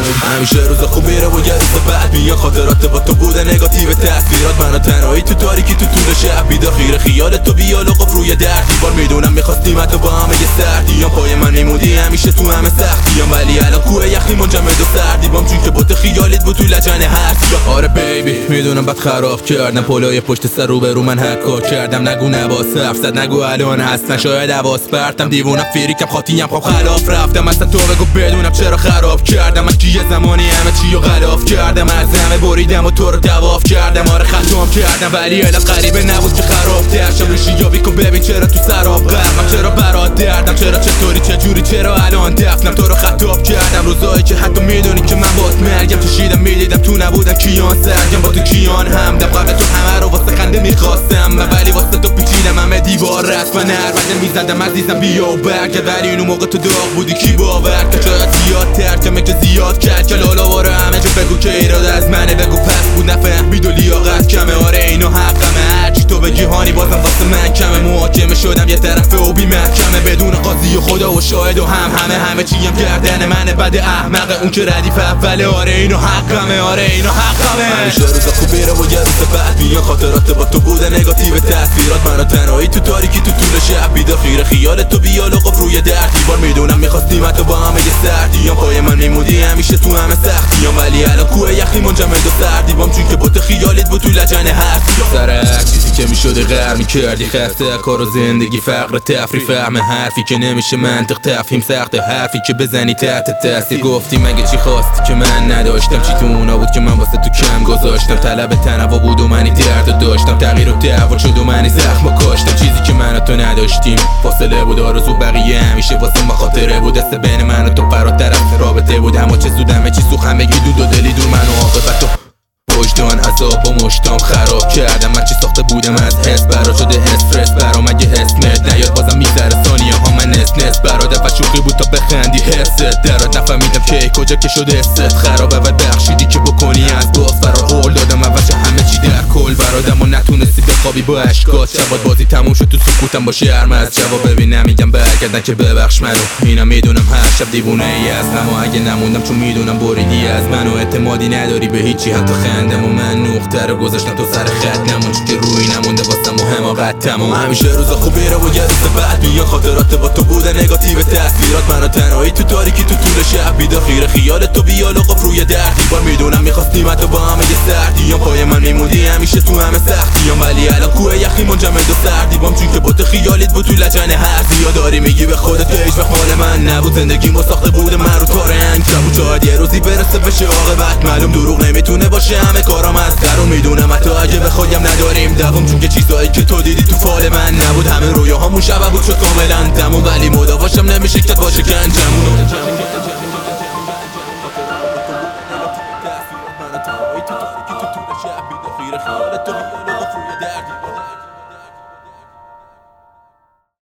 همیشه روز خوب میره و یه روز بعد میاد، خاطرات با تو بوده نگاتیو تاثیرات منو تنهایی تو تاریکی تو طول شب بیدار خیره خیال تو بیال و قف روی در دیوار میدونم میخواستیم حتی با همه یه سردیام پای من میمودی همیشه تو همه سختیام ولی الان کوه یخی منجمد و سردیبام چون که با تو خیالت بود تو لجن هرسیا. آره بیبی میدونم بد خراب کردم پلای پشت سر رو به رو من حکا کردم نگو نواس حرف زد نگو الان هستن شاید حواس پرتم دیوونم فریکم خاطیم خواب خلاف رفتم اصلا تو بگو بدونم چرا خراب کردم من که یه زمانی همه چی رو غلاف کردم از همه بریدم و تو رو دواف کردم آره خطام کردم ولی الان غریبه نبود که خراب درشم ریشی یابی کن ببین چرا تو سراب غرمم چرا برات دردم چرا چطوری چجوری چرا الان دفنم تو رو خطاب کردم روزایی که حتی میدونی که من باز مرگم کشیدم میدیدم تو نبودم کیان سرگم با تو کیان همدم قبل تو همه رو واسه خنده میخواستم من ولی واسه تو پیچیدم همه دیوار رسم من هربنده میزدم عزیزم بیا و برگرد ولی اینو موقع تو داغ بودی کی باور که شاید زیاد ترکمه که زیاد کرد که لالا واره همه جو بگو که ایراد از منه بگو پس بود نفهمید و لیاقت کمه آره اینو حقمه هرچی تو بگی هانی بازم واسه من کمه محاکمه شدم یه طرفه و بی محکمه بدون قاضی و خدا و شاهد و همه چیم گردن منه بد احمق اون که ردیف اوله آره اینو حقمه آره اینو حقمه همیشه روز خوب میره و یه روز بعد میاد خاطرات با تو بوده نگاتیو تاثیرات منو تنهایی تو تاریکی تو طول شب بیدار خیره خیال تو بیال و قف روی در دیوار میدونم میخواستیم حتی با همه یه سردیام پای من میمودی همیشه تو همه سختیام ولی الان کوه یخی منجمد و سردیبام چون که با تو خیالت بود تو لجن هرسیام سر هر چیزی که میشده غر میکردی خسته کار و زندگی فقر تفریح فهم حرفی که نمیشه منطق تفهیم سخت حرفی که بزنی تحت تاثیر گفتی مگه چی خواستی که من نداشتم چی تو اونا بود که من واسه تو کم گذاشتم طلب تنوع بود و منی درد داشتم تغییر و تحول شد و منی زخم و کاشتم چیزی که من و تو نداشتیم فاصله بود آرزو بقیه همیشه واسه ما خاطره بود دست بین من و تو فراتر از رابطه بود اما چه زود همه چی سوخ همگی دود و دلی دور من و عاقبت تو وجدان عذاب و مشتام خراب کردم من چی ساخته بودم از حس برا شده استرس برام اگه اسمت نیاد بازم میذاره ثانیه ها من نس برادر و شوخی بود تا بخندی حست درات نفهمیدم که کجا که شده است خراب اول بخشیدی که بکنی از باز فرار هول دادم اول همه چی در کل برادم و نتونستی بخوابی با اشکات شبات بازی تموم شد تو سکوتم با شرم از جواب ببین نمیگم برگردن که ببخش منو اینا میدونم هر شب دیوونه ای هستم و اگه نموندم چون میدونم بریدی از منو اعتمادی نداری به هیچی حتی خندم و من نوختر گذاشتم تو سر خط نمون چون که روی نمونده واسم و حماقت تمام همیشه روز خوب میره و یه روز بعد میاد خاطرات با تو بوده نگاتیو تاثیرات منو تنهایی تو تاریکی تو طول شب بیدار خیره خیال تو بیال و قف روی در دیوار میدونم میخواستیم حتی با همه یه سردیام پای من میمودی همیشه تو همه سختیام ولی الان کوه یخی منجمد و سردیبام چون که با تو خیالت بود تو لجن هرسیا داری میگی به خودت که هیچ وقت مال من نبود زندگیمو ساخته بوده من رو تا رنگ شب شاید یه روزی برسه بشه عاقبت معلوم دروغ نمیتونه باشه همه کارام از درون میدونم حتی اگه بخوایم نداریم دوام چون که چیزایی که تو دیدی تو فال من نبود همه رویاهامون شب بود شد کاملا تموم ولی مداواشم نمیشه که باشه کنجمون خیره خیالت تو